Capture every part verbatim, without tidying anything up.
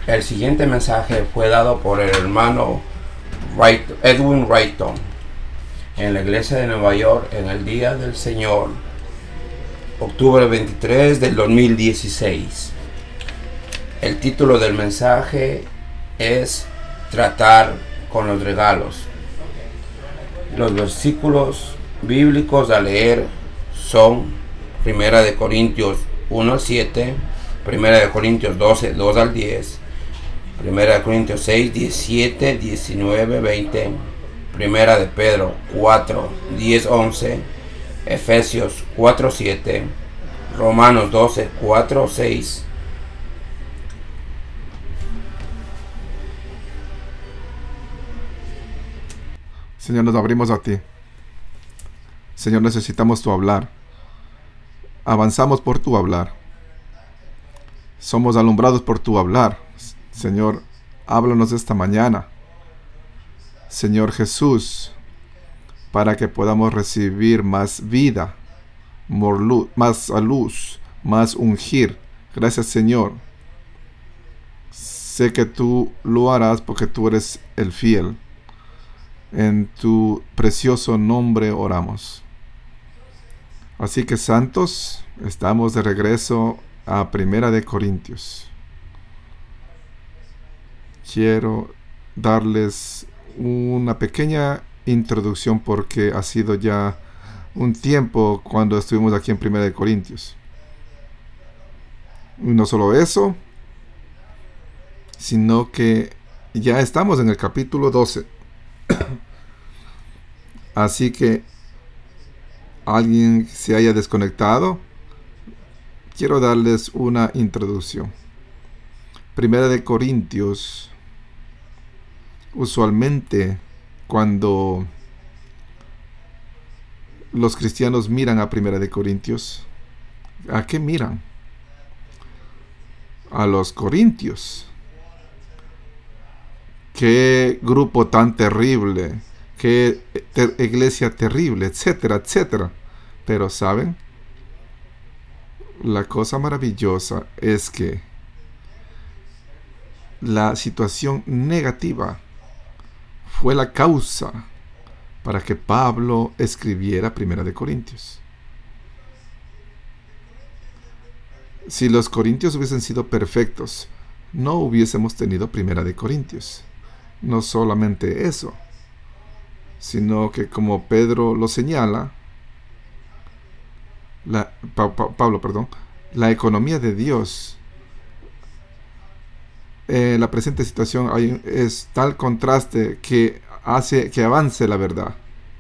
El siguiente mensaje fue dado por el hermano Wright, Edwin Wrighton en la iglesia de Nueva York en el Día del Señor, octubre veintitrés del dos mil dieciséis. El título del mensaje es Tratar con los regalos. Los versículos bíblicos a leer son Primera de Corintios uno al siete, Primera de Corintios doce, dos al diez, Primera de Corintios seis, diecisiete, diecinueve, veinte, Primera de Pedro cuatro, diez, once, Efesios cuatro, siete, Romanos doce, cuatro, seis. Señor, nos abrimos a ti. Señor, necesitamos tu hablar. Avanzamos por tu hablar. Somos alumbrados por tu hablar. Señor, háblanos esta mañana. Señor Jesús, para que podamos recibir más vida, más luz, más ungir. Gracias, Señor. Sé que tú lo harás porque tú eres el fiel. En tu precioso nombre oramos. Así que, santos, estamos de regreso a Primera de Corintios. Quiero darles una pequeña introducción porque ha sido ya un tiempo cuando estuvimos aquí en Primera de Corintios. Y no solo eso, sino que ya estamos en el capítulo doce. Así que alguien se haya desconectado, quiero darles una introducción. Primera de Corintios, usualmente cuando los cristianos miran a Primera de Corintios, ¿a qué miran? A los corintios. Qué grupo tan terrible, qué ter- iglesia terrible, etcétera, etcétera. Pero ¿saben? La cosa maravillosa es que la situación negativa fue la causa para que Pablo escribiera Primera de Corintios. Si los corintios hubiesen sido perfectos, no hubiésemos tenido Primera de Corintios. No solamente eso, sino que como Pedro lo señala, la, pa, pa, Pablo, perdón, la economía de Dios, en la presente situación hay, es tal contraste que hace que avance la verdad.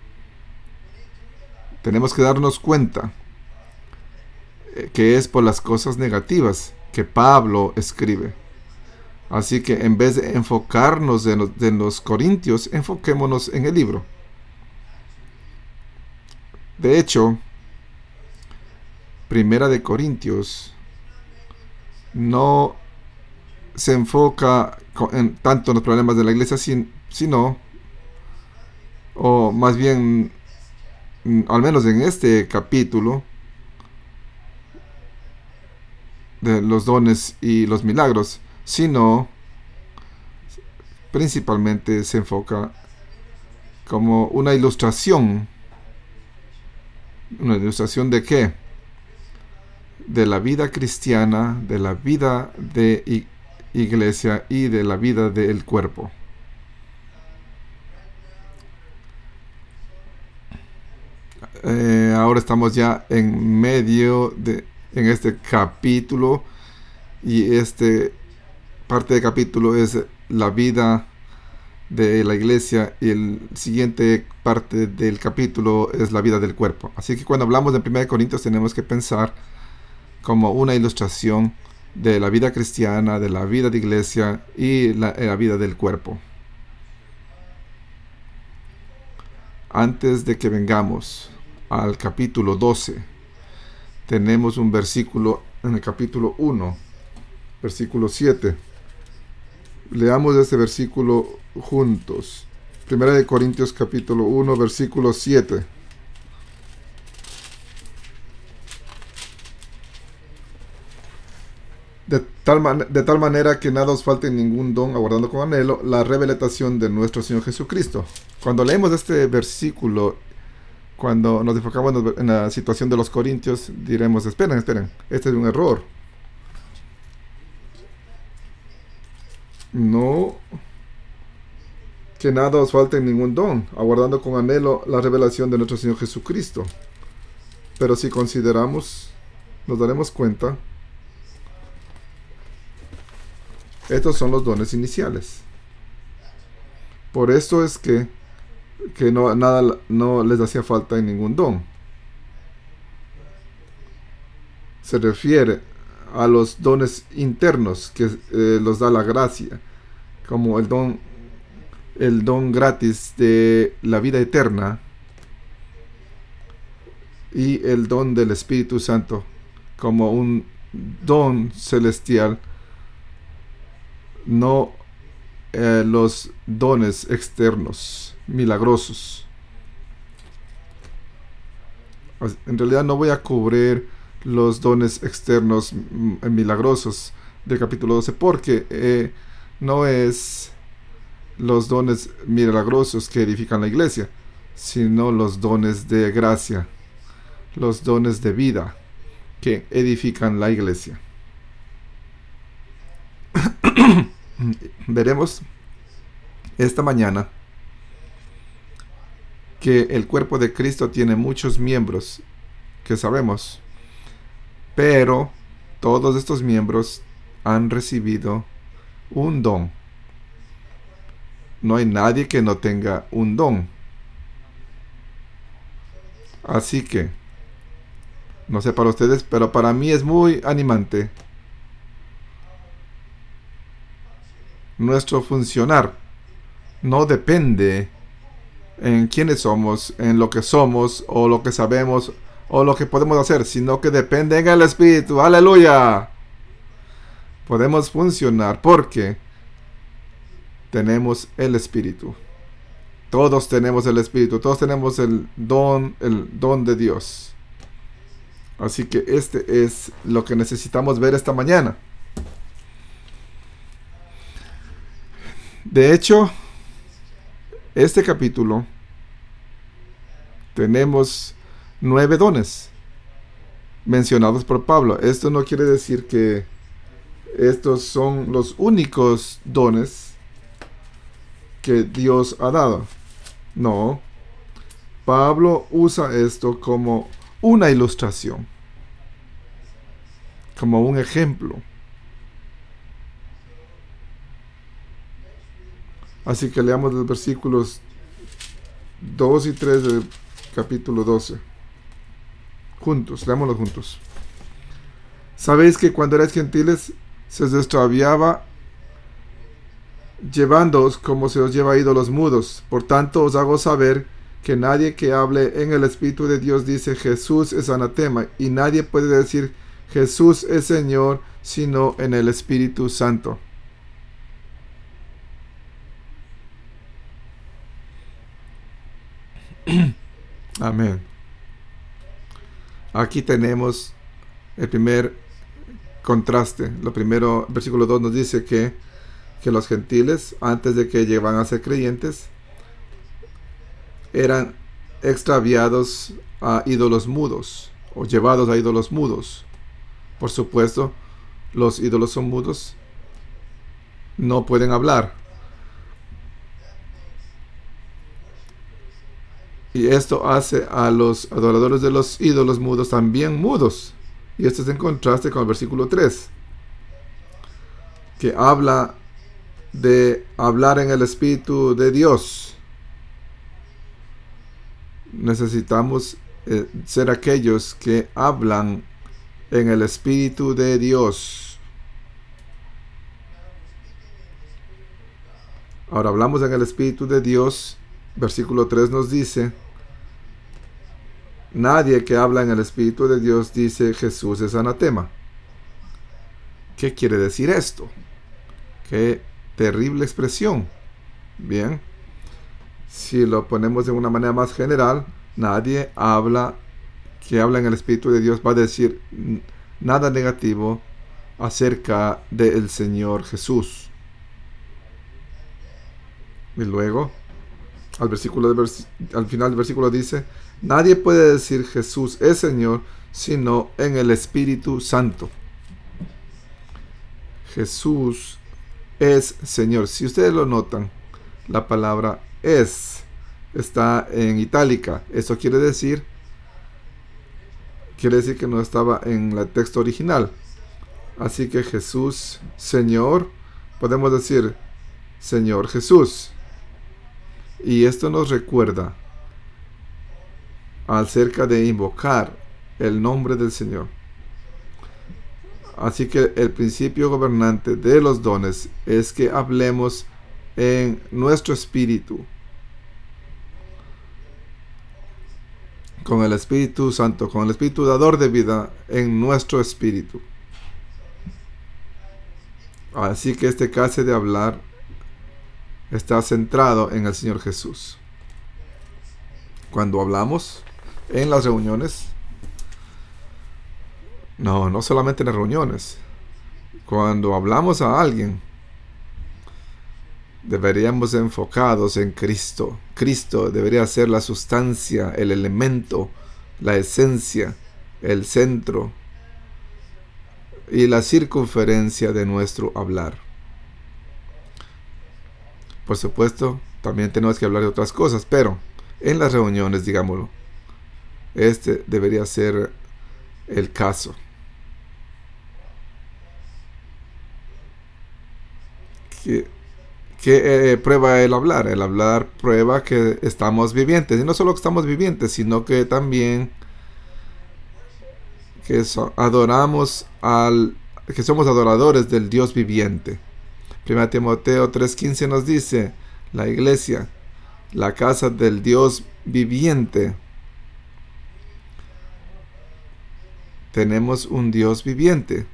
Tenemos que darnos cuenta que es por las cosas negativas que Pablo escribe. Así que en vez de enfocarnos en los, en los corintios, enfoquémonos en el libro. De hecho, Primera de Corintios no se enfoca en, tanto en los problemas de la iglesia, sin, sino, o más bien, al menos en este capítulo, de los dones y los milagros, sino principalmente se enfoca como una ilustración. ¿Una ilustración de qué? De la vida cristiana, de la vida de iglesia y de la vida del cuerpo. Eh, ahora estamos ya en medio de en este capítulo, y este parte del capítulo es la vida de la iglesia y el siguiente parte del capítulo es la vida del cuerpo. Así que cuando hablamos de Primera de Corintios tenemos que pensar como una ilustración de la vida cristiana, de la vida de iglesia y la, la vida del cuerpo. Antes de que vengamos al capítulo doce, tenemos un versículo en el capítulo uno, versículo siete. Leamos este versículo juntos. Primera de Corintios capítulo uno, versículo siete. De tal, man- de tal manera que nada os falte ningún don, aguardando con anhelo la revelación de nuestro Señor Jesucristo. Cuando leemos este versículo, cuando nos enfocamos en, en la situación de los corintios, diremos, esperen, esperen, este es un error. No, que nada os falte ningún don, aguardando con anhelo la revelación de nuestro Señor Jesucristo. Pero si consideramos, nos daremos cuenta, estos son los dones iniciales. Por esto es que, que no, nada, no les hacía falta en ningún don. Se refiere a los dones internos que eh, los da la gracia, como el don, el don gratis de la vida eterna y el don del Espíritu Santo, como un don celestial, no eh, los dones externos, milagrosos. En realidad no voy a cubrir los dones externos mm, milagrosos del capítulo doce, porque eh, no es los dones milagrosos que edifican la iglesia, sino los dones de gracia, los dones de vida que edifican la iglesia. Veremos esta mañana que el cuerpo de Cristo tiene muchos miembros, que sabemos, pero todos estos miembros han recibido un don. No hay nadie que no tenga un don. Así que, no sé para ustedes, pero para mí es muy animante nuestro funcionar. No depende en quiénes somos, en lo que somos, o lo que sabemos, o lo que podemos hacer, sino que depende en el Espíritu. ¡Aleluya! Podemos funcionar porque tenemos el Espíritu. Todos tenemos el Espíritu, todos tenemos el don, el don de Dios. Así que este es lo que necesitamos ver esta mañana. De hecho, este capítulo tenemos nueve dones mencionados por Pablo. Esto no quiere decir que estos son los únicos dones que Dios ha dado. No. Pablo usa esto como una ilustración, como un ejemplo. Así que leamos los versículos dos y tres del capítulo doce. Juntos, leámoslos juntos. Sabéis que cuando erais gentiles se os extraviaba llevándoos como se os lleva a ídolos mudos. Por tanto os hago saber que nadie que hable en el Espíritu de Dios dice Jesús es anatema, y nadie puede decir Jesús es Señor sino en el Espíritu Santo. Amén. Aquí tenemos el primer contraste. Lo primero, versículo dos nos dice que, que los gentiles, antes de que llegaran a ser creyentes, eran extraviados a ídolos mudos, o llevados a ídolos mudos. Por supuesto, los ídolos son mudos, no pueden hablar. Y esto hace a los adoradores de los ídolos mudos también mudos. Y esto es en contraste con el versículo tres, que habla de hablar en el Espíritu de Dios. Necesitamos eh, ser aquellos que hablan en el Espíritu de Dios. Ahora hablamos en el Espíritu de Dios. Versículo tres nos dice: nadie que habla en el Espíritu de Dios dice Jesús es anatema. ¿Qué quiere decir esto? Qué terrible expresión. Bien, si lo ponemos de una manera más general, nadie habla que habla en el Espíritu de Dios va a decir nada negativo acerca del Señor Jesús. Y luego, al, versículo de vers- al final del versículo dice: nadie puede decir Jesús es Señor sino en el Espíritu Santo. Jesús es Señor. Si ustedes lo notan, la palabra es está en itálica. Eso quiere decir quiere decir que no estaba en el texto original. Así que Jesús, Señor, podemos decir Señor Jesús. Y esto nos recuerda acerca de invocar el nombre del Señor. Así que el principio gobernante de los dones es que hablemos en nuestro espíritu, con el Espíritu Santo, con el Espíritu dador de vida en nuestro espíritu. Así que este clase de hablar está centrado en el Señor Jesús. Cuando hablamos en las reuniones, no, no solamente en las reuniones, cuando hablamos a alguien, deberíamos enfocados en Cristo. Cristo debería ser la sustancia, el elemento, la esencia, el centro y la circunferencia de nuestro hablar. Por supuesto, también tenemos que hablar de otras cosas, pero en las reuniones, digámoslo, este debería ser el caso. ¿Qué, qué eh, prueba el hablar? El hablar prueba que estamos vivientes. Y no solo que estamos vivientes, sino que también que so, adoramos al, que somos adoradores del Dios viviente. Primera Timoteo tres quince nos dice: la iglesia, la casa del Dios viviente. Tenemos un Dios viviente.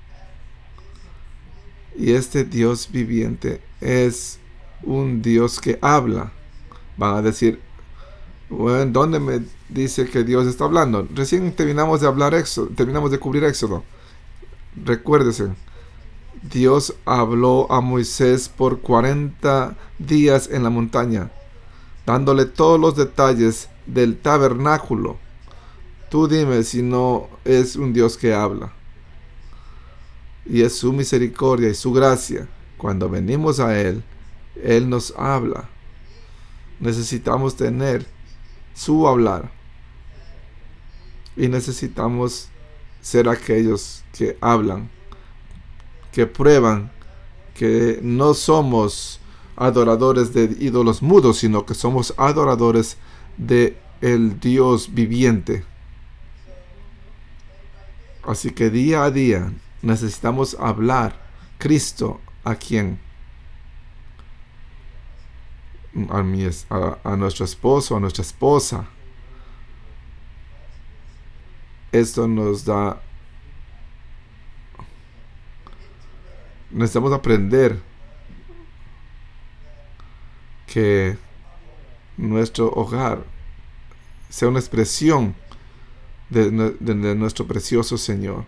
Y este Dios viviente es un Dios que habla. Van a decir: bueno, ¿dónde me dice que Dios está hablando? Recién terminamos de hablar Éxodo, terminamos de cubrir Éxodo. Recuérdense, Dios habló a Moisés por cuarenta días en la montaña, dándole todos los detalles del tabernáculo. Tú dime si no es un Dios que habla. Y es su misericordia y su gracia. Cuando venimos a Él, Él nos habla. Necesitamos tener su hablar. Y necesitamos ser aquellos que hablan, que prueban que no somos adoradores de ídolos mudos, sino que somos adoradores de el Dios viviente. Así que día a día necesitamos hablar Cristo a quién, a, mi, a, a nuestro esposo, a nuestra esposa. Esto nos da, necesitamos aprender que nuestro hogar sea una expresión de, de, de nuestro precioso Señor.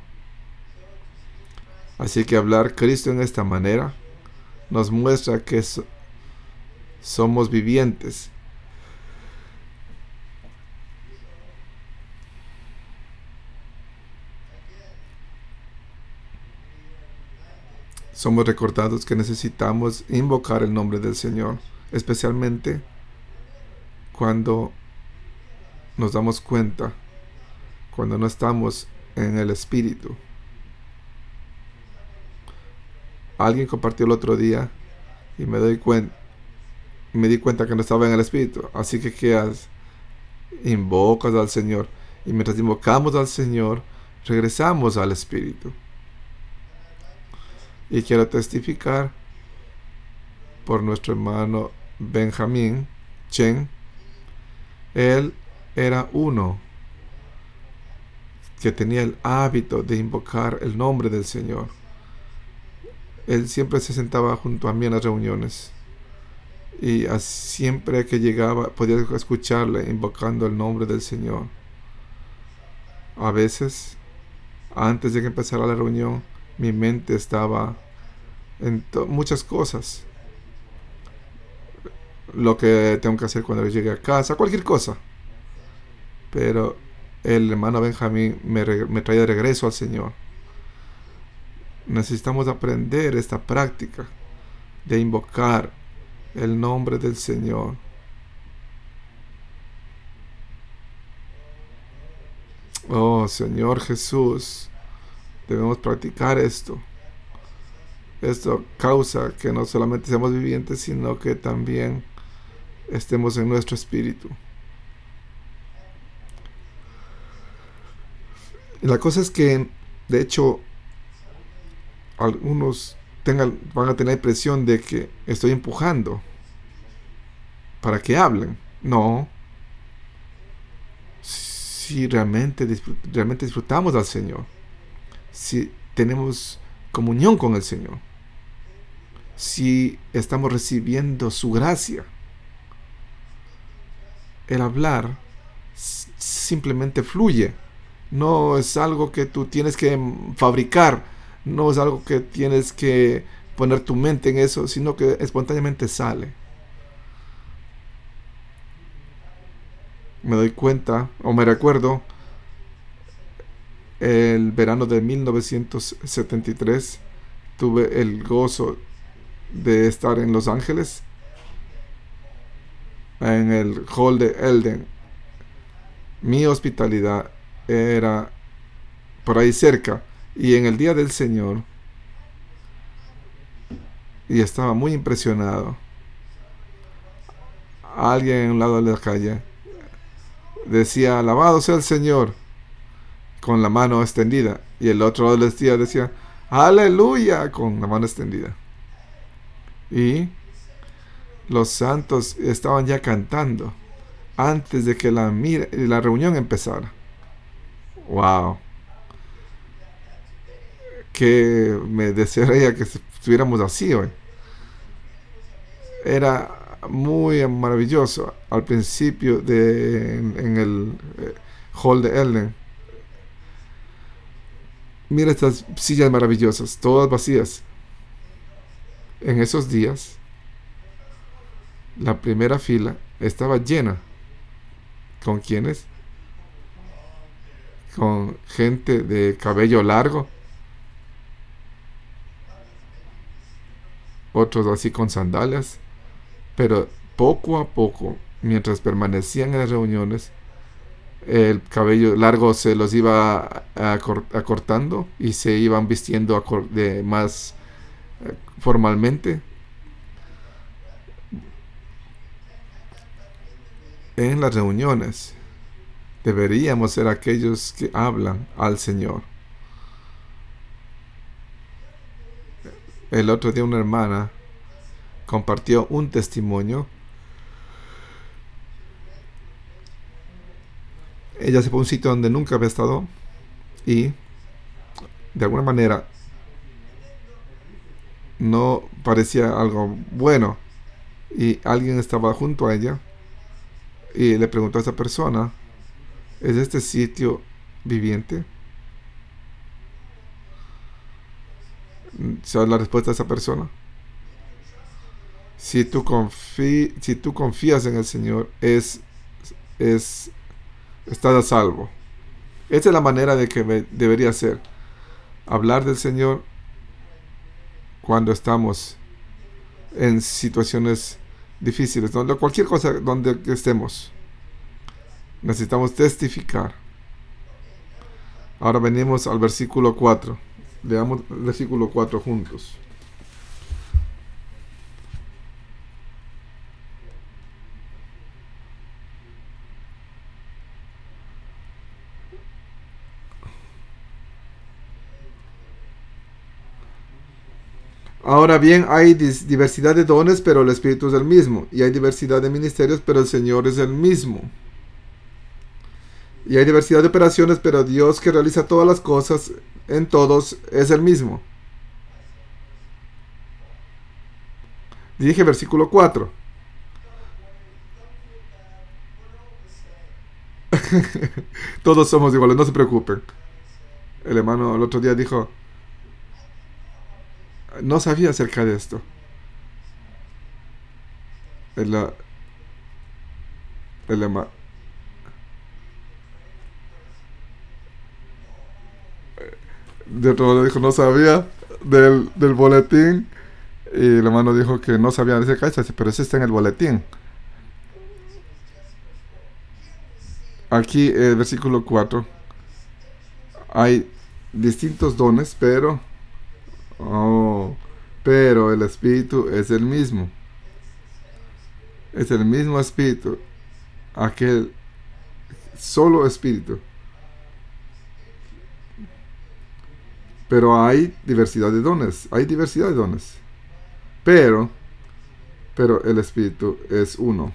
Así que hablar Cristo en esta manera nos muestra que so, somos vivientes. Somos recordados que necesitamos invocar el nombre del Señor, especialmente cuando nos damos cuenta, cuando no estamos en el Espíritu. Alguien compartió el otro día y me doy cuenta, me di cuenta que no estaba en el Espíritu. Así que ¿qué haces? Invocas al Señor. Y mientras invocamos al Señor, regresamos al Espíritu. Y quiero testificar por nuestro hermano Benjamín Chen. Él era uno que tenía el hábito de invocar el nombre del Señor. Él siempre se sentaba junto a mí en las reuniones. Y siempre que llegaba podía escucharle invocando el nombre del Señor. A veces, antes de que empezara la reunión, mi mente estaba en muchas cosas. Lo que tengo que hacer cuando llegue a casa, cualquier cosa. Pero el hermano Benjamín me, me trae de regreso al Señor. Necesitamos aprender esta práctica de invocar el nombre del Señor. Oh, Señor Jesús, debemos practicar esto. Esto causa que no solamente seamos vivientes, sino que también estemos en nuestro espíritu. Y la cosa es que, de hecho, algunos tengan, van a tener la impresión de que estoy empujando para que hablen. No. Si realmente, disfrut- realmente disfrutamos al Señor, si tenemos comunión con el Señor, si estamos recibiendo su gracia, el hablar s- simplemente fluye. No es algo que tú tienes que fabricar, no es algo que tienes que poner tu mente en eso, sino que espontáneamente sale. Me doy cuenta, o me recuerdo, el verano de mil novecientos setenta y tres, tuve el gozo de estar en Los Ángeles, en el Hall de Elden. Mi hospitalidad era por ahí cerca, y en el día del Señor, y estaba muy impresionado. Alguien en un lado de la calle decía, alabado sea el Señor, con la mano extendida, y el otro lado decía, decía, aleluya, con la mano extendida. Y los santos estaban ya cantando antes de que la, mira, la reunión empezara. Wow. Que me desearía que estuviéramos así hoy. Era muy maravilloso al principio de en, en el eh, hall de Elden. Mira estas sillas maravillosas, todas vacías. En esos días, la primera fila estaba llena. ¿Con quiénes? Con gente de cabello largo, otros así con sandalias, pero poco a poco, mientras permanecían en las reuniones, el cabello largo se los iba acortando y se iban vistiendo de más eh, formalmente. En las reuniones deberíamos ser aquellos que hablan al Señor. El otro día una hermana compartió un testimonio. Ella se fue a un sitio donde nunca había estado y de alguna manera no parecía algo bueno, y alguien estaba junto a ella y le preguntó a esa persona, ¿es este sitio viviente? ¿Sabes la respuesta de esa persona? Si tú, confí, si tú confías en el Señor, es, es, estás a salvo. Esa es la manera de que me, debería ser. Hablar del Señor cuando estamos en situaciones difíciles, donde cualquier cosa donde estemos. Necesitamos testificar. Ahora venimos al versículo cuatro. Leamos el versículo cuatro juntos. Ahora bien, hay diversidad de dones, pero el Espíritu es el mismo. Y hay diversidad de ministerios, pero el Señor es el mismo. Y hay diversidad de operaciones, pero Dios, que realiza todas las cosas en todos, es el mismo. Dije versículo cuatro. Todos somos iguales, no se preocupen. El hermano el otro día dijo, no sabía acerca de esto. El, el, el, de otro dijo no sabía del, del boletín, y el hermano dijo que no sabía de ese caso, pero ese está en el boletín. Aquí el versículo cuatro, hay distintos dones, pero oh, pero el Espíritu es el mismo. Es el mismo Espíritu, aquel solo Espíritu. Pero hay diversidad de dones, hay diversidad de dones. Pero, pero el Espíritu es uno.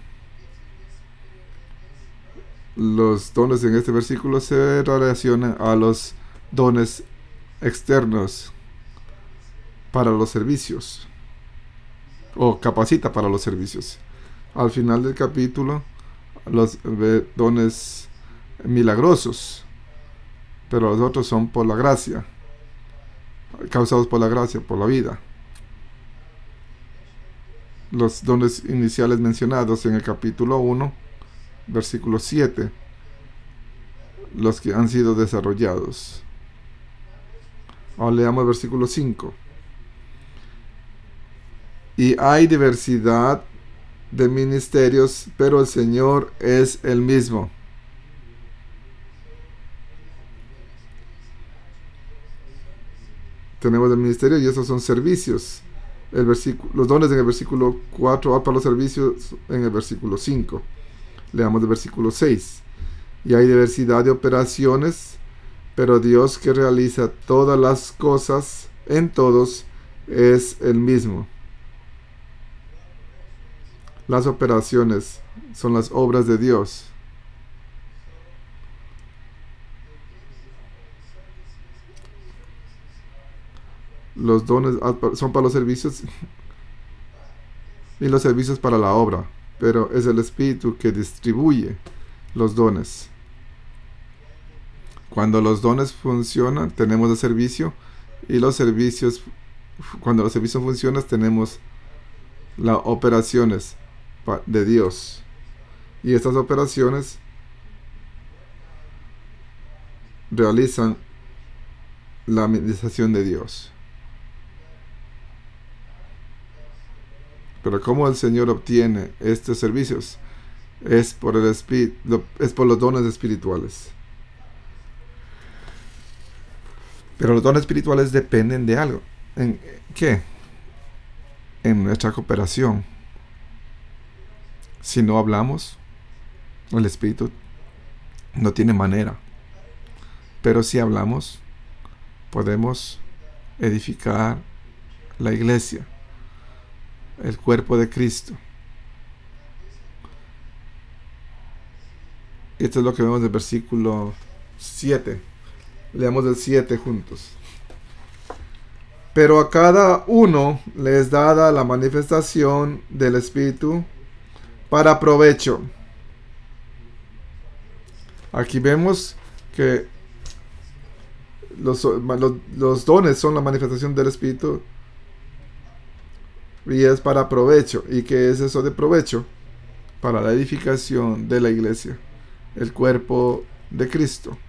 Los dones en este versículo se relacionan a los dones externos para los servicios, o capacita para los servicios. Al final del capítulo, los dones milagrosos, pero los otros son por la gracia, causados por la gracia, por la vida. Los dones iniciales mencionados en el capítulo uno, versículo siete, los que han sido desarrollados. Ahora leamos el versículo cinco. Y hay diversidad de ministerios, pero el Señor es el mismo. Tenemos el ministerio y esos son servicios. El versículo, los dones en el versículo cuatro, para los servicios en el versículo cinco. Leamos el versículo seis. Y hay diversidad de operaciones, pero Dios que realiza todas las cosas en todos es el mismo. Las operaciones son las obras de Dios. Los dones son para los servicios y los servicios para la obra, pero es el Espíritu que distribuye los dones. Cuando los dones funcionan, tenemos el servicio, y los servicios, cuando los servicios funcionan, tenemos las operaciones de Dios. Y estas operaciones realizan la administración de Dios. Pero ¿cómo el Señor obtiene estos servicios? Es por el Espíritu, es por los dones espirituales. Pero los dones espirituales dependen de algo. ¿En qué? En nuestra cooperación. Si no hablamos, el Espíritu no tiene manera. Pero si hablamos, podemos edificar la iglesia, el cuerpo de Cristo. Esto es lo que vemos del versículo siete. Leamos el siete juntos. Pero a cada uno le es dada la manifestación del Espíritu para provecho. Aquí vemos que los, los, los dones son la manifestación del Espíritu y es para provecho. ¿Y qué es eso de provecho? Para la edificación de la iglesia, el cuerpo de Cristo.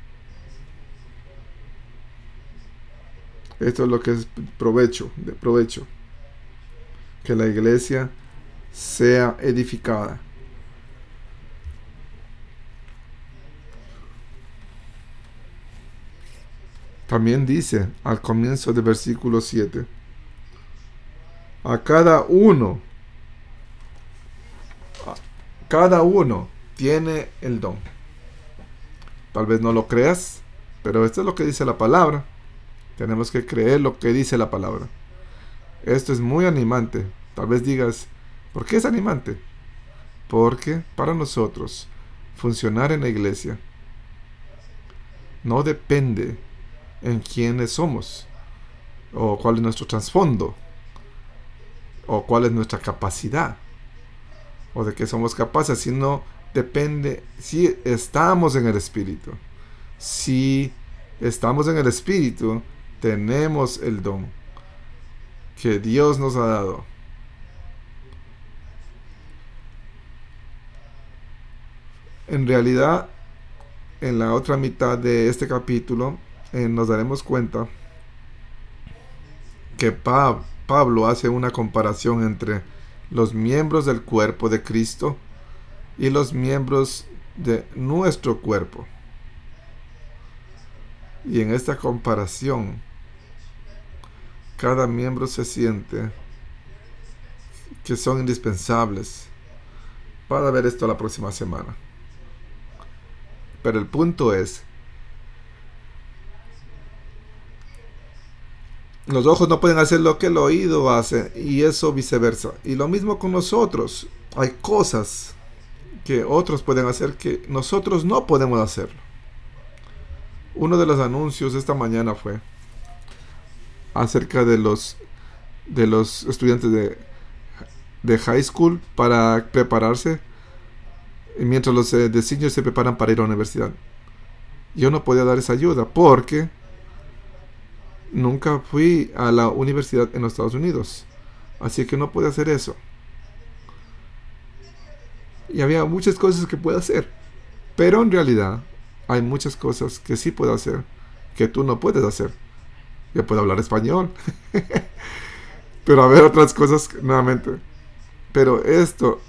Esto es lo que es provecho, de provecho. Que la iglesia sea edificada. También dice al comienzo del versículo siete: a cada uno, a cada uno tiene el don. Tal vez no lo creas, pero esto es lo que dice la palabra. Tenemos que creer lo que dice la palabra. Esto es muy animante. Tal vez digas, ¿por qué es animante? Porque para nosotros funcionar en la iglesia no depende en quiénes somos, o cuál es nuestro trasfondo, o cuál es nuestra capacidad, o de qué somos capaces, sino depende si estamos en el Espíritu. Si estamos en el Espíritu, tenemos el don. que Dios nos ha dado. En realidad, en la otra mitad de este capítulo, eh, nos daremos cuenta que Pab- Pablo hace una comparación entre los miembros del cuerpo de Cristo y los miembros de nuestro cuerpo. Y en esta comparación, cada miembro se siente que son indispensables. Para ver esto la próxima semana. Pero el punto es, los ojos no pueden hacer lo que el oído hace, y eso viceversa. Y lo mismo con nosotros. Hay cosas que otros pueden hacer que nosotros no podemos hacerlo. Uno de los anuncios esta mañana fue acerca de los de los estudiantes de, de high school para prepararse, mientras los eh, de seniors se preparan para ir a la universidad. Yo no podía dar esa ayuda porque nunca fui a la universidad en los Estados Unidos, así que no pude hacer eso. Y había muchas cosas que puedo hacer, pero en realidad hay muchas cosas que sí puedo hacer que tú no puedes hacer. Yo puedo hablar español, pero a ver otras cosas nuevamente. Pero esto,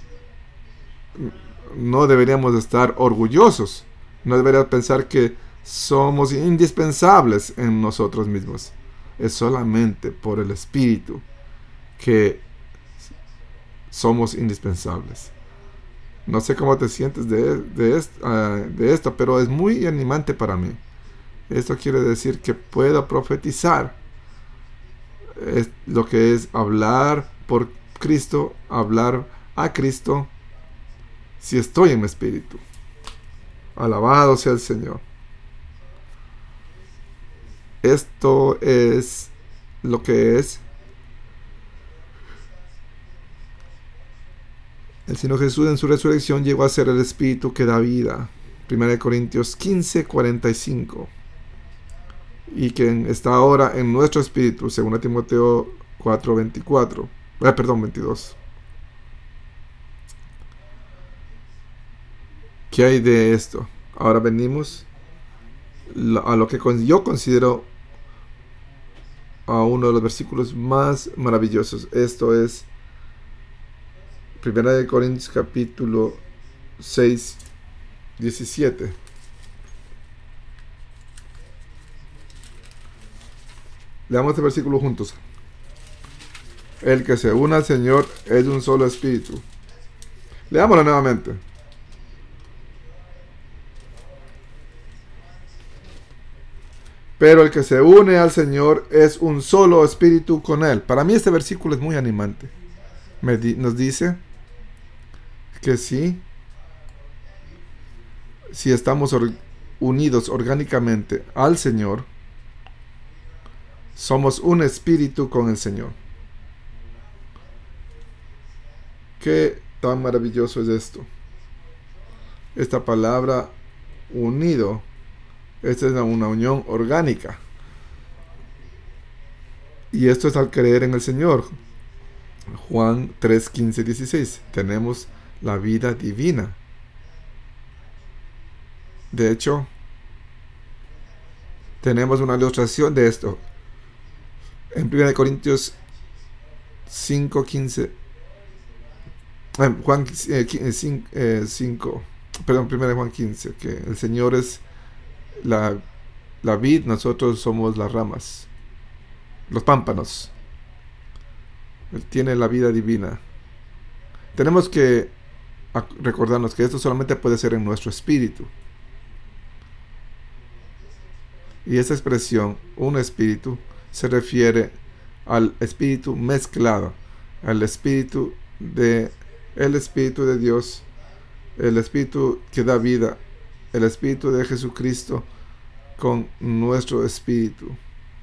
no deberíamos estar orgullosos. No deberíamos pensar que somos indispensables en nosotros mismos. Es solamente por el Espíritu que somos indispensables. No sé cómo te sientes de, de, esto, uh, de esto, pero es muy animante para mí. Esto quiere decir que puedo profetizar. Es lo que es hablar por Cristo, hablar a Cristo, si estoy en mi espíritu. Alabado sea el Señor. Esto es lo que es el Señor Jesús. En su resurrección llegó a ser el Espíritu que da vida. Primera de Corintios quince, cuarenta y cinco. Y que está ahora en nuestro espíritu, según Timoteo cuatro, veinticuatro. Eh, perdón, veintidós. ¿Qué hay de esto? Ahora venimos a lo que yo considero a uno de los versículos más maravillosos. Esto es Primera de Corintios capítulo seis, diecisiete. Leamos este versículo juntos. El que se une al Señor es un solo espíritu. Leámoslo nuevamente. Pero el que se une al Señor es un solo espíritu con Él. Para mí este versículo es muy animante. Me di- nos dice que sí, si estamos or- unidos orgánicamente al Señor, somos un espíritu con el Señor. Qué tan maravilloso es esto. Esta palabra unido, esta es una unión orgánica. Y esto es al creer en el Señor. Juan tres, quince, dieciséis. Tenemos la vida divina. De hecho, tenemos una ilustración de esto. En Primera de Corintios cinco, quince. Eh, Juan eh, cinco. Perdón, Primera de Juan quince. Que el Señor es la, la vid, nosotros somos las ramas. Los pámpanos. Él tiene la vida divina. Tenemos que recordarnos que esto solamente puede ser en nuestro espíritu. Y esa expresión, un espíritu, se refiere al espíritu mezclado, al espíritu de el espíritu de Dios, el espíritu que da vida, el espíritu de Jesucristo con nuestro espíritu.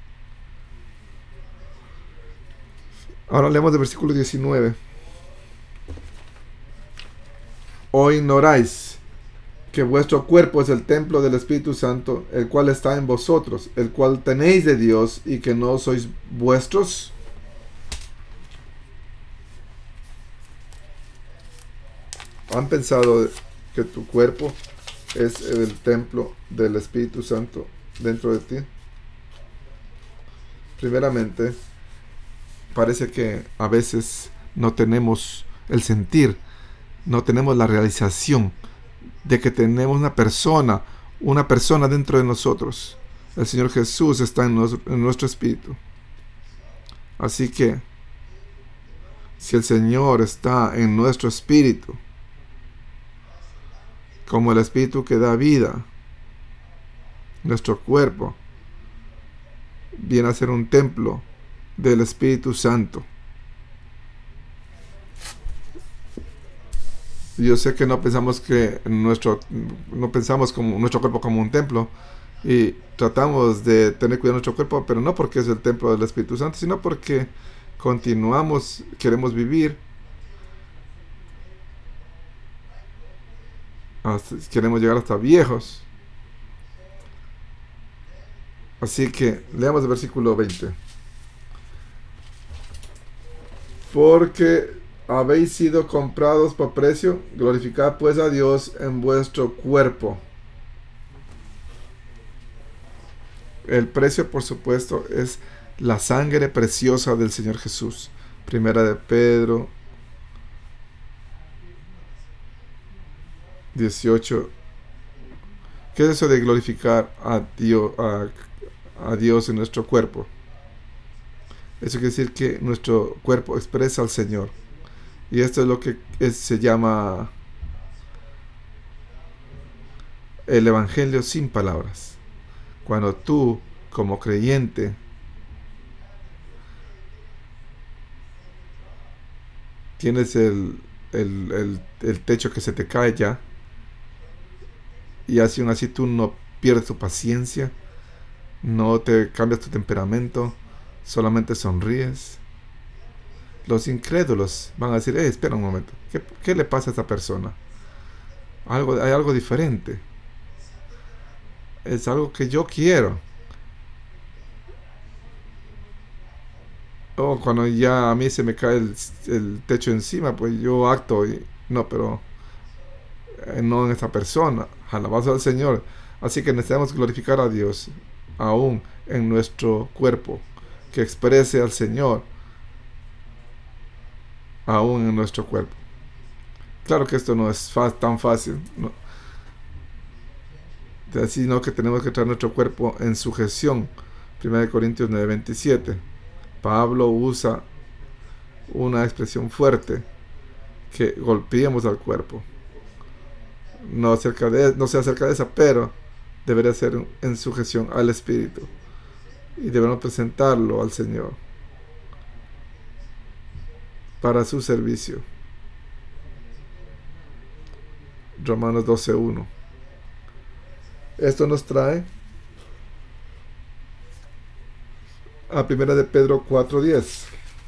Ahora leemos el versículo diecinueve. ¿O ignoráis que vuestro cuerpo es el templo del Espíritu Santo, el cual está en vosotros, el cual tenéis de Dios, y que no sois vuestros? ¿Han pensado que tu cuerpo es el templo del Espíritu Santo dentro de ti? Primeramente, parece que a veces no tenemos el sentir, no tenemos la realización de que tenemos una persona, una persona dentro de nosotros. El Señor Jesús está en, nos, en nuestro espíritu. Así que, si el Señor está en nuestro espíritu, como el espíritu que da vida, nuestro cuerpo viene a ser un templo del Espíritu Santo. Yo sé que no pensamos que nuestro no pensamos como nuestro cuerpo como un templo y tratamos de tener cuidado de nuestro cuerpo, pero no porque es el templo del Espíritu Santo, sino porque continuamos, queremos vivir, hasta, queremos llegar hasta viejos. Así que leamos el versículo veinte. Porque habéis sido comprados por precio, glorificad pues a Dios en vuestro cuerpo. El precio, por supuesto, es la sangre preciosa del Señor Jesús. Primera de Pedro dieciocho. ¿Qué es eso de glorificar a Dios, a, a Dios en nuestro cuerpo? Eso quiere decir que nuestro cuerpo expresa al Señor. Y esto es lo que es, se llama el Evangelio sin palabras. Cuando tú, como creyente, tienes el, el, el, el techo que se te cae ya, y así aún así tú no pierdes tu paciencia, no te cambias tu temperamento, solamente sonríes. Los incrédulos van a decir, eh, espera un momento, ¿qué, qué le pasa a esta persona? Algo, hay algo diferente. Es algo que yo quiero. O cuando ya a mí se me cae el, el techo encima, pues yo acto y no, pero eh, no en esta persona. Alabado al Señor. Así que necesitamos glorificar a Dios aún en nuestro cuerpo, que exprese al Señor aún en nuestro cuerpo. Claro que esto no es fa- tan fácil, ¿no? Sino que tenemos que traer nuestro cuerpo en sujeción. Primera de Corintios nueve veintisiete. Pablo usa una expresión fuerte, que golpeemos al cuerpo. No, acerca de, no sea acerca de esa, pero debería ser en sujeción al Espíritu. Y debemos presentarlo al Señor para su servicio. Romanos doce uno. Esto nos trae a primera de Pedro cuatro diez.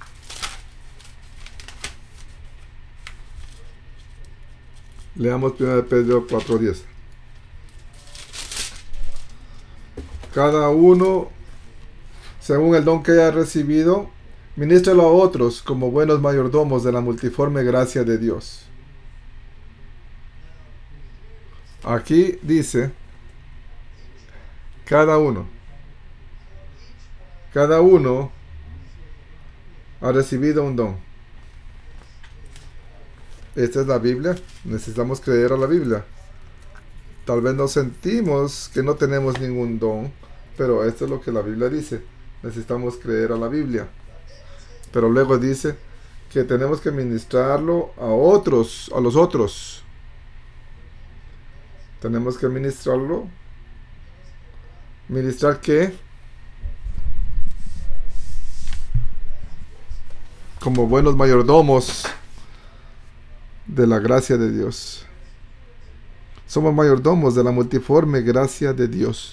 Leamos primera de Pedro cuatro diez. Cada uno, según el don que haya recibido, ministrelo a otros como buenos mayordomos de la multiforme gracia de Dios. Aquí dice, cada uno. Cada uno ha recibido un don. Esta es la Biblia. Necesitamos creer a la Biblia. Tal vez nos sentimos que no tenemos ningún don, pero esto es lo que la Biblia dice. Necesitamos creer a la Biblia. Pero luego dice que tenemos que ministrarlo a otros, a los otros. Tenemos que ministrarlo. ¿Ministrar qué? Como buenos mayordomos de la gracia de Dios. Somos mayordomos de la multiforme gracia de Dios.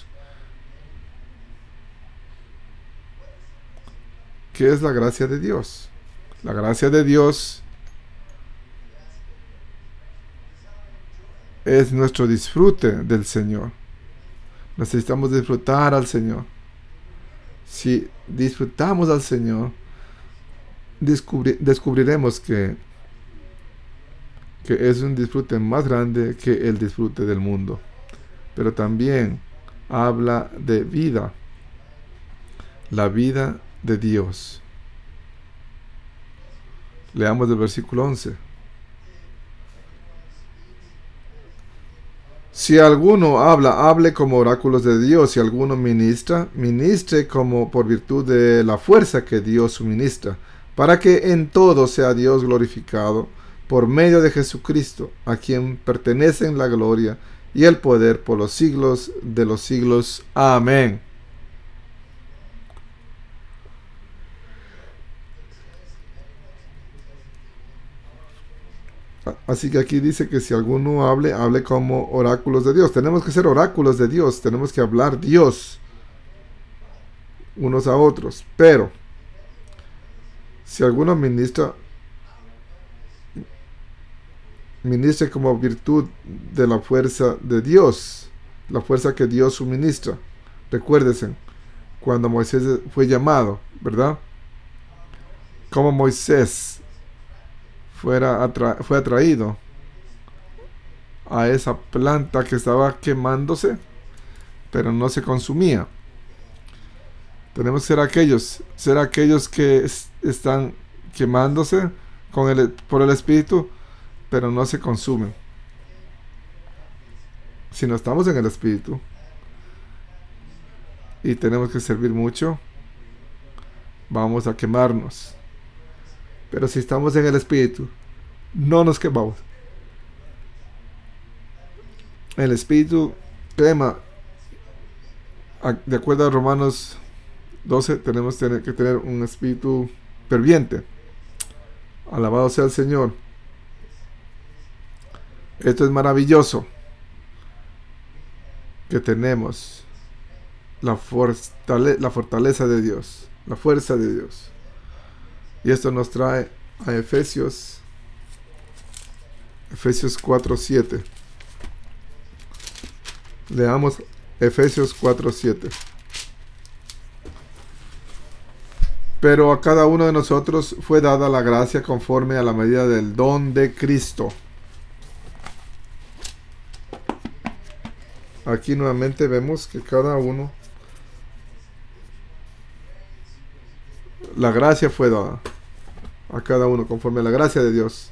¿Qué es la gracia de Dios? La gracia de Dios es nuestro disfrute del Señor. Necesitamos disfrutar al Señor. Si disfrutamos al Señor, descubri- descubriremos que, que es un disfrute más grande que el disfrute del mundo. Pero también habla de vida, la vida de Dios. Leamos el versículo once. Si alguno habla, hable como oráculos de Dios. Si alguno ministra, ministre como por virtud de la fuerza que Dios suministra, para que en todo sea Dios glorificado por medio de Jesucristo, a quien pertenecen la gloria y el poder por los siglos de los siglos. Amén. Así que aquí dice que si alguno hable, hable como oráculos de Dios. Tenemos que ser oráculos de Dios. Tenemos que hablar Dios unos a otros. Pero si alguno ministra, ministre como virtud de la fuerza de Dios, la fuerza que Dios suministra. Recuérdense, cuando Moisés fue llamado, ¿verdad? Como Moisés fuera atra- fue atraído a esa planta que estaba quemándose, pero no se consumía. Tenemos que ser aquellos, ser aquellos que es- están quemándose con el, por el Espíritu, pero no se consumen. Si no estamos en el Espíritu y tenemos que servir mucho, vamos a quemarnos. Pero si estamos en el Espíritu, no nos quemamos. El Espíritu quema. De acuerdo a Romanos doce, tenemos que tener un espíritu ferviente. Alabado sea el Señor. Esto es maravilloso, que tenemos la, fortale- la fortaleza de Dios, la fuerza de Dios. Y esto nos trae a Efesios, Efesios cuatro siete. Leamos Efesios cuatro siete. Pero a cada uno de nosotros fue dada la gracia conforme a la medida del don de Cristo. Aquí nuevamente vemos que cada uno, la gracia fue dada a cada uno conforme a la gracia de Dios.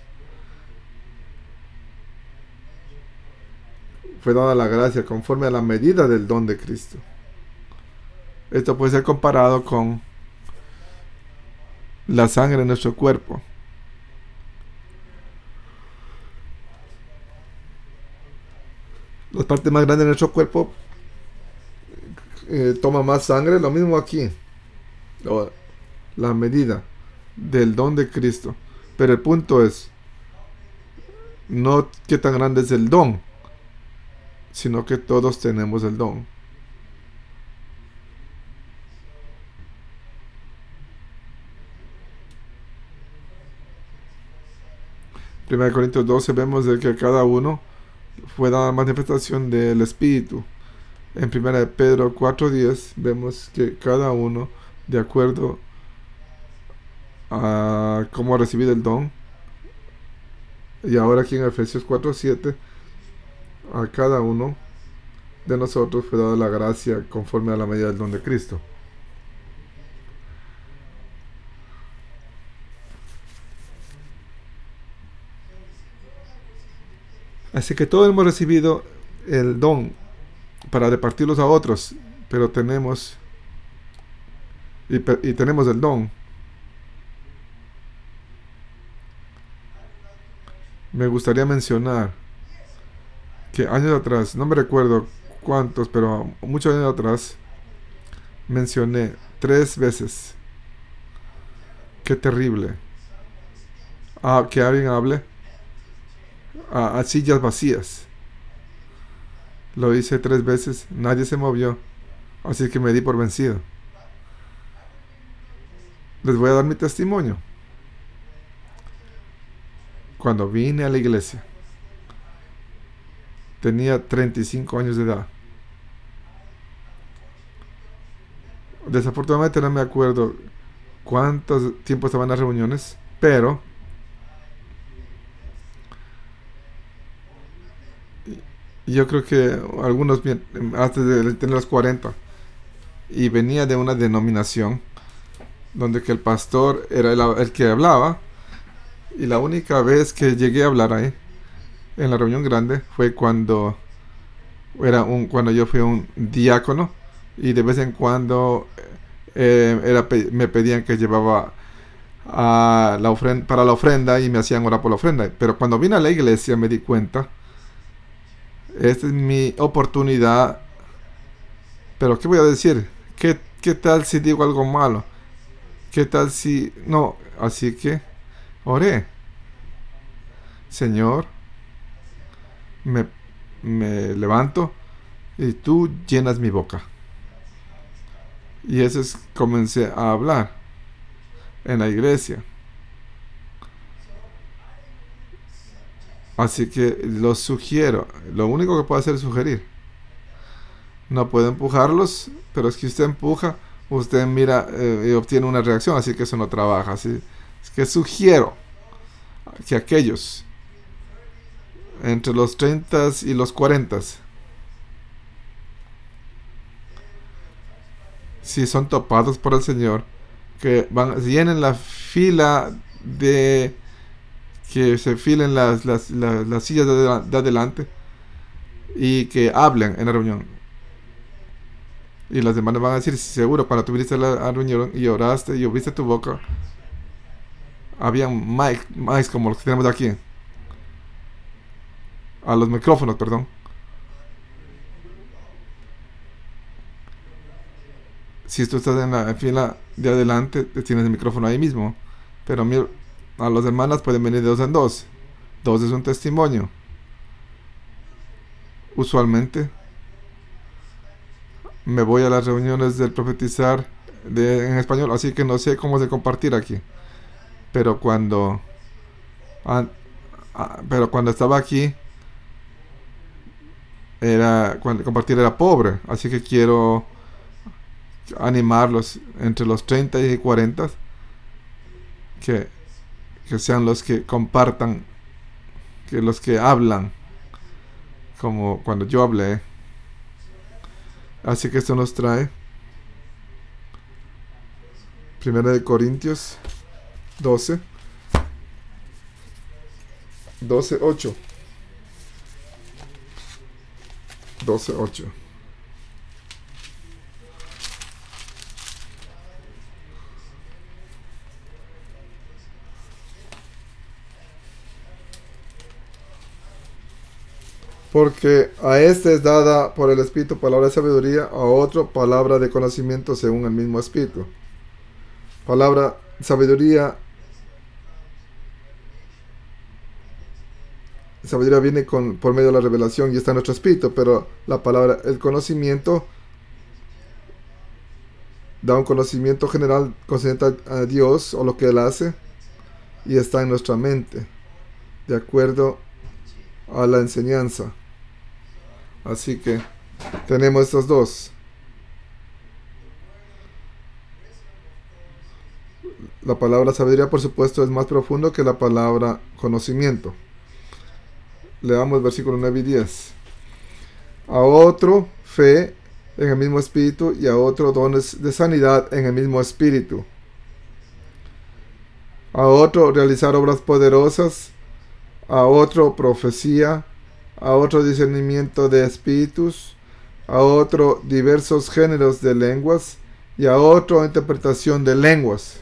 Fue dada la gracia conforme a la medida del don de Cristo. Esto puede ser comparado con la sangre en nuestro cuerpo. Las partes más grandes de nuestro cuerpo eh, toma más sangre. Lo mismo aquí. O la medida del don de Cristo. Pero el punto es no qué tan grande es el don, sino que todos tenemos el don. primera Corintios doce vemos de que cada uno fue dada la manifestación del Espíritu. En primera de Pedro cuatro diez vemos que cada uno, de acuerdo a cómo ha recibido el don. Y ahora aquí en Efesios cuatro siete, a cada uno de nosotros fue dada la gracia conforme a la medida del don de Cristo. Así que todos hemos recibido el don para repartirlos a otros, pero tenemos y, y tenemos el don. Me gustaría mencionar que años atrás, no me recuerdo cuántos, pero muchos años atrás, mencioné tres veces, qué terrible, a que alguien hable a, a sillas vacías. Lo hice tres veces, nadie se movió, así que me di por vencido. Les voy a dar mi testimonio. Cuando vine a la iglesia, tenía treinta y cinco años de edad. Desafortunadamente no me acuerdo cuánto tiempo estaban las reuniones, pero yo creo que algunos antes de tener los cuarenta, y venía de una denominación donde que el pastor era el, el que hablaba, y la única vez que llegué a hablar ahí en la reunión grande fue cuando era un cuando yo fui un diácono, y de vez en cuando eh, era, me pedían que llevaba a la ofrenda, para la ofrenda, y me hacían orar por la ofrenda. Pero cuando vine a la iglesia me di cuenta, esta es mi oportunidad. Pero ¿qué voy a decir? ¿Qué, qué tal si digo algo malo? ¿Qué tal si no? Así que oré. Señor, me, me levanto y tú llenas mi boca. Y eso es, comencé a hablar en la iglesia. Así que los sugiero. Lo único que puedo hacer es sugerir. No puedo empujarlos, pero es que usted empuja, usted mira eh, y obtiene una reacción, así que eso no trabaja. Así es que sugiero que aquellos entre los treinta y los cuarenta, si son topados por el Señor, que van, llenen la fila de, que se filen las, las, las, las sillas de, de adelante, y que hablen en la reunión. Y las demás van a decir, seguro, cuando tú viniste a la reunión y oraste y abriste tu boca, había mics como los que tenemos aquí, a los micrófonos, perdón. Si tú estás en la fila de adelante, tienes el micrófono ahí mismo. Pero mira, a las hermanas pueden venir de dos en dos. Dos es un testimonio. Usualmente me voy a las reuniones del profetizar de, en español, así que no sé cómo de compartir aquí. Pero cuando a, a, pero cuando estaba aquí, era cuando compartir era pobre, así que quiero animarlos entre los treinta y cuarenta, que, que sean los que compartan, que los que hablan, como cuando yo hablé. Así que esto nos trae Primera de Corintios doce, doce, ocho. doce, ocho. Porque a este es dada por el Espíritu palabra de sabiduría, a otro palabra de conocimiento según el mismo Espíritu. Palabra sabiduría. Sabiduría viene con, por medio de la revelación y está en nuestro espíritu, pero la palabra, el conocimiento, da un conocimiento general concerniente a Dios o lo que Él hace, y está en nuestra mente, de acuerdo a la enseñanza. Así que tenemos estos dos. La palabra sabiduría, por supuesto, es más profundo que la palabra conocimiento. Leamos versículos nueve y diez. A otro fe en el mismo espíritu, y a otro dones de sanidad en el mismo espíritu. A otro realizar obras poderosas, a otro profecía, a otro discernimiento de espíritus, a otro diversos géneros de lenguas, y a otro interpretación de lenguas.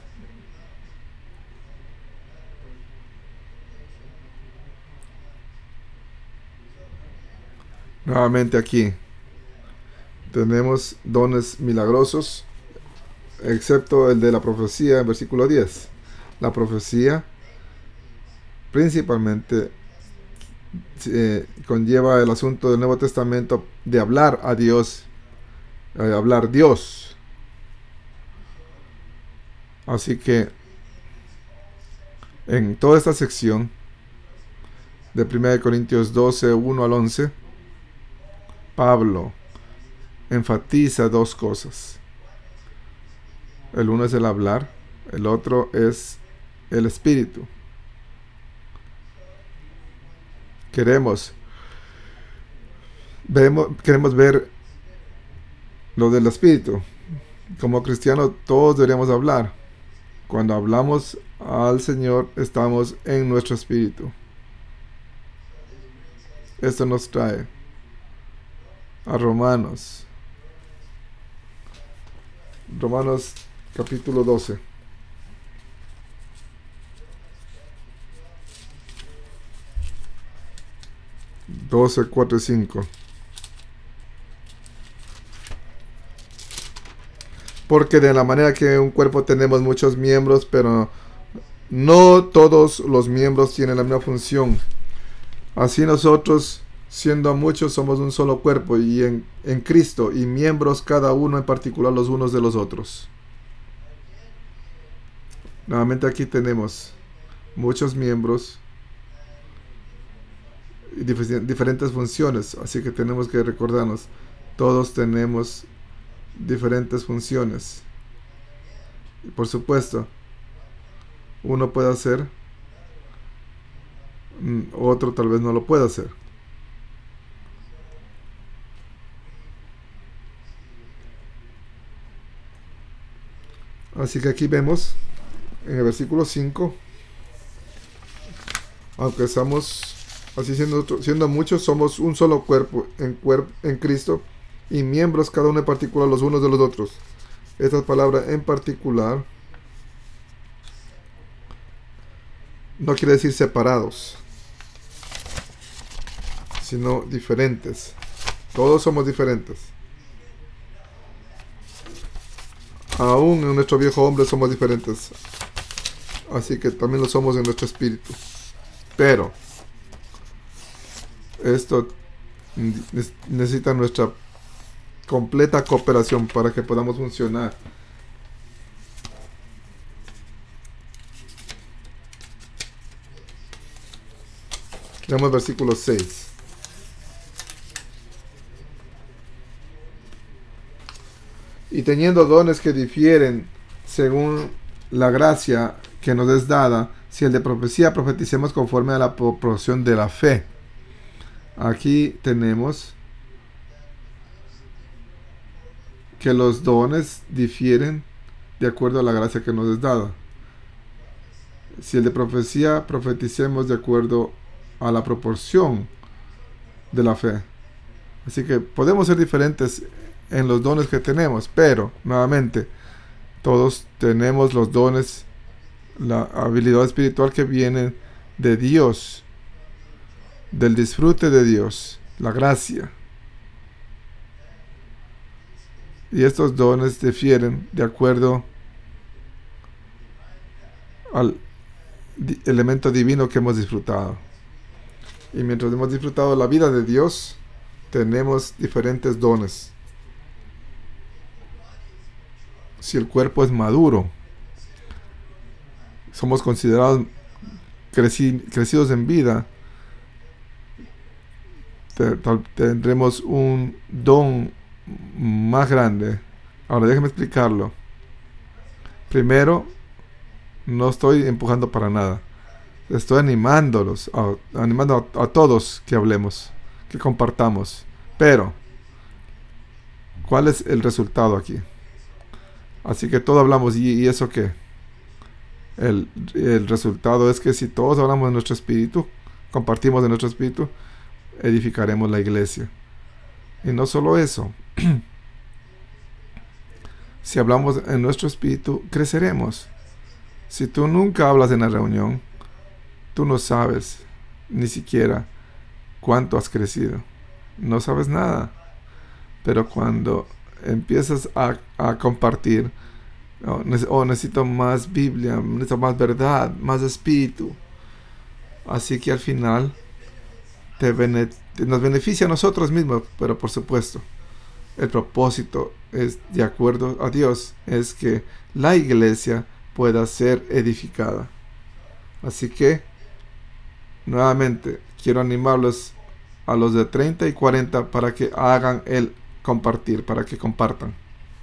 Nuevamente aquí tenemos dones milagrosos, excepto el de la profecía en versículo diez. La profecía principalmente eh, conlleva el asunto del Nuevo Testamento de hablar a Dios, eh, hablar Dios. Así que en toda esta sección de Primera de Corintios doce, uno al once, Pablo enfatiza dos cosas. El uno es el hablar, el otro es el espíritu. Queremos Vemos, queremos ver lo del Espíritu. Como cristianos todos deberíamos hablar. Cuando hablamos al Señor, estamos en nuestro espíritu. Esto nos trae a Romanos. Romanos capítulo doce. doce, cuatro y cinco. Porque de la manera que un cuerpo tenemos muchos miembros, pero no todos los miembros tienen la misma función. Así nosotros, siendo muchos, somos un solo cuerpo y en, en Cristo, y miembros cada uno en particular los unos de los otros. Nuevamente aquí tenemos muchos miembros y dif- diferentes funciones, así que tenemos que recordarnos, todos tenemos diferentes funciones. Y por supuesto, uno puede hacer, otro tal vez no lo pueda hacer. Así que aquí vemos en el versículo cinco, aunque estamos así siendo, siendo muchos, somos un solo cuerpo en, cuerp, en Cristo, y miembros cada uno en particular los unos de los otros. Esta palabra en particular no quiere decir separados, sino diferentes. Todos somos diferentes. Aún en nuestro viejo hombre somos diferentes. Así que también lo somos en nuestro espíritu. Pero esto necesita nuestra completa cooperación para que podamos funcionar. Leamos el versículo seis. Y teniendo dones que difieren según la gracia que nos es dada, si el de profecía, profeticemos conforme a la proporción de la fe. Aquí tenemos que los dones difieren de acuerdo a la gracia que nos es dada. Si el de profecía, profeticemos de acuerdo a la proporción de la fe. Así que podemos ser diferentes en los dones que tenemos, pero nuevamente todos tenemos los dones, la habilidad espiritual que viene de Dios, del disfrute de Dios, la gracia. Y estos dones difieren de acuerdo al di- elemento divino que hemos disfrutado. Y mientras hemos disfrutado la vida de Dios, tenemos diferentes dones. Si el cuerpo es maduro, somos considerados creci- crecidos en vida, te- tal- tendremos un don más grande. Ahora déjeme explicarlo. Primero, no estoy empujando para nada. Estoy animándolos, a, animando a, a todos que hablemos, que compartamos. Pero, ¿cuál es el resultado aquí? Así que todos hablamos, ¿y, y eso qué? El, el resultado es que si todos hablamos de nuestro espíritu, compartimos de nuestro espíritu, edificaremos la iglesia. Y no solo eso, si hablamos en nuestro espíritu, creceremos. Si tú nunca hablas en la reunión, tú no sabes ni siquiera cuánto has crecido. No sabes nada. Pero cuando empiezas a, a compartir, oh, nece- oh, necesito más Biblia, necesito más verdad, más espíritu. Así que al final te bene- nos beneficia a nosotros mismos, pero por supuesto, el propósito es, de acuerdo a Dios, es que la iglesia pueda ser edificada. Así que, nuevamente, quiero animarlos a los de treinta y cuarenta para que hagan el compartir, para que compartan.